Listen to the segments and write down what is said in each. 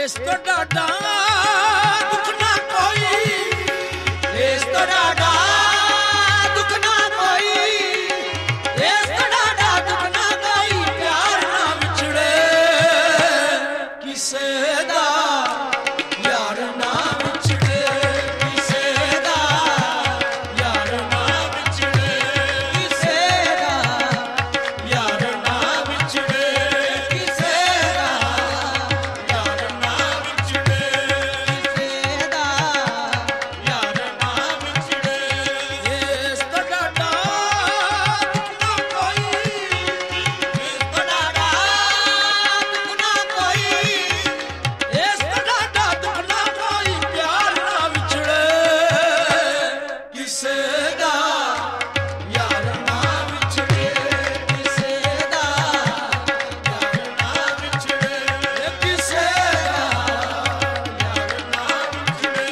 ਇਸ ਤੋਂ ਡਾਢਾ ਦੁੱਖ ਨਾ ਕੋਈ, ਇਸ ਤੋਂ ਡਾਢਾ ਦੁੱਖ ਨਾ ਕੋਈ, ਇਸ ਤੋਂ ਡਾਢਾ ਦੁੱਖ ਨਾ ਕੋਈ, ਪਿਆਰ ਨਾ ਵਿਛੜੇ ਕਿਸੇ ਦਾ, ਯਾਰ ਨਾ ਵਿਛੜੇ ਕਿਸੇ ਦਾ, ਯਾਰ ਨਾ ਵਿਛੜੇ ਕਿਸੇ ਦਾ, ਯਾਰ ਨਾ ਵਿਛੜੇ ਕਿਸੇ ਦਾ, ਯਾਰ ਨਾ ਵਿਛੜੇ ਕਿਸੇ ਦਾ, ਯਾਰ ਨਾ ਵਿਛੜੇ। ਇਸ ਤੋਂ ਡਾਢਾ ਦੁੱਖ ਨਾ ਕੋਈ, ਇਸ ਤੋਂ ਡਾਢਾ ਦੁੱਖ ਨਾ ਕੋਈ, ਇਸ ਤੋਂ ਡਾਢਾ ਦੁੱਖ ਨਾ ਕੋਈ, ਪਿਆਰ ਨਾ ਵਿਛੜੇ ਕਿਸੇ ਦਾ, ਯਾਰ ਨਾ ਵਿਛੜੇ ਕਿਸੇ ਦਾ, ਯਾਰ ਨਾ ਵਿਛੜੇ ਕਿਸੇ ਦਾ, ਯਾਰ ਨਾ ਵਿਛੜੇ,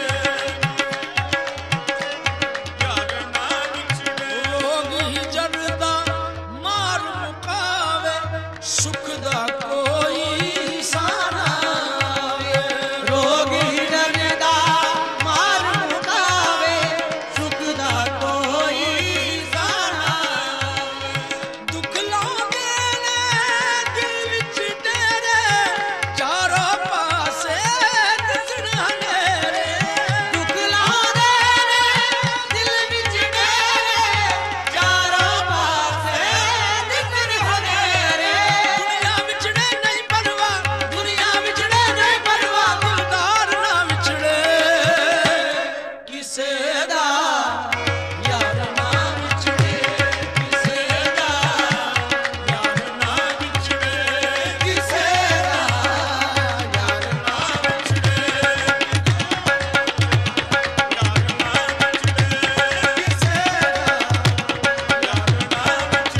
ਯਾਰ ਨਾ ਵਿਛੜੇ। ਰੋਗੀ ਜਰਦਾ ਮਾਰ ਮੁਕਾਵੇ, ਸੁਖ ਦਾ ਕੋਈ ਸਾਨਾ ਆਵੇ। ਰੋਗੀ ਜਰਦਾ ਮਾਰ ਮੁਕਾਵੇ, ਸੁਖ ਦਾ ਕੋਈ ਸਾਨਾ ਆਵੇ। ਦੁੱਖ ਲਾਉਂਦੇ ਨੇ ਦਿਲ ਵਿੱਚ ਡੇਰੇ, ਚਾਰੋਂ ਪਾਸੇ ਦਿਸਣ ਹਨੇਰੇ। ਦੁੱਖ ਲਾਉਂਦੇ ਨੇ ਦਿਲ ਵਿੱਚ ਡੇਰੇ, ਚਾਰੋਂ ਪਾਸੇ ਦਿਸਣ ਹਨੇਰੇ। ਦੁਨੀਆ ਵਿਛੜੇ ਨਹੀਂ ਪਰਵਾਹ, ਦੁਨੀਆ ਵਿਛੜੇ ਨਹੀਂ ਪਰਵਾਹ, ਦਿਲਦਾਰ ਨਾ ਵਿਛੜੇ ਕਿਸੇ ਦਾ, ਯਾਰ ਨਾ ਵਿਛੜੇ ਕਿਸੇ ਦਾ, ਯਾਰ ਨਾ ਵਿਛੜੇ ਕਿਸੇ ਦਾ, ਯਾਰ ਨਾ ਵਿਛੜੇ, ਯਾਰ ਨਾ ਵਿਛੜੇ ਕਿਸੇ ਦਾ, ਯਾਰ ਨਾ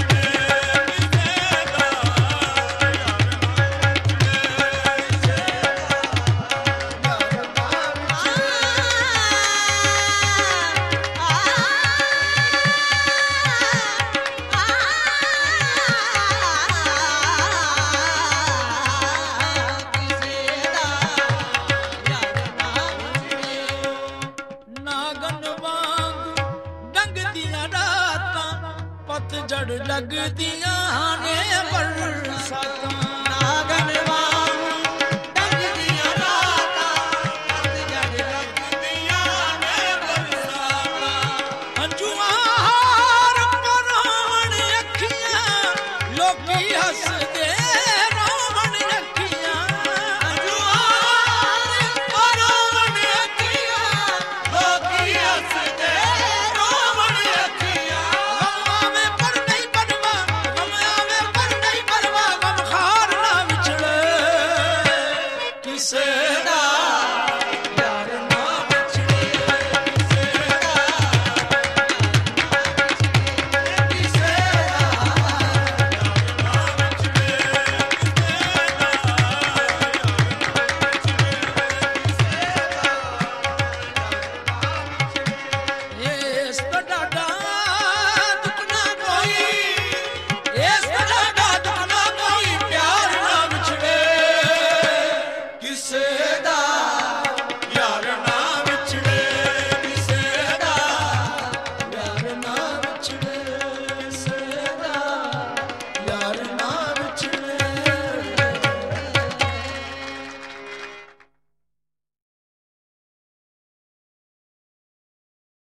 ਨਾਗਨ ਵਾਂਗ ਡੰਗਦੀਆਂ ਰਾਤਾਂ, ਪਤਝੜ ਲੱਗਦੀਆਂ ਨੇ ਬਰਸਾਤਾਂ।